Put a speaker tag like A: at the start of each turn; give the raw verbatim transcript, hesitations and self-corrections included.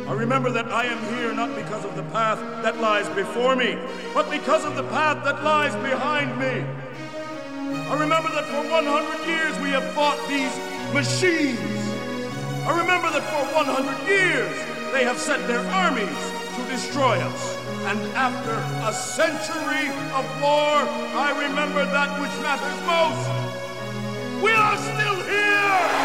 A: I remember that I am here not because of the path that lies before me, but because of the path that lies behind me. I remember that for one hundred years we have fought these machines. I remember that for one hundred years they have sent their armies to destroy us. And after a century of war, I remember that which matters most. We are still here!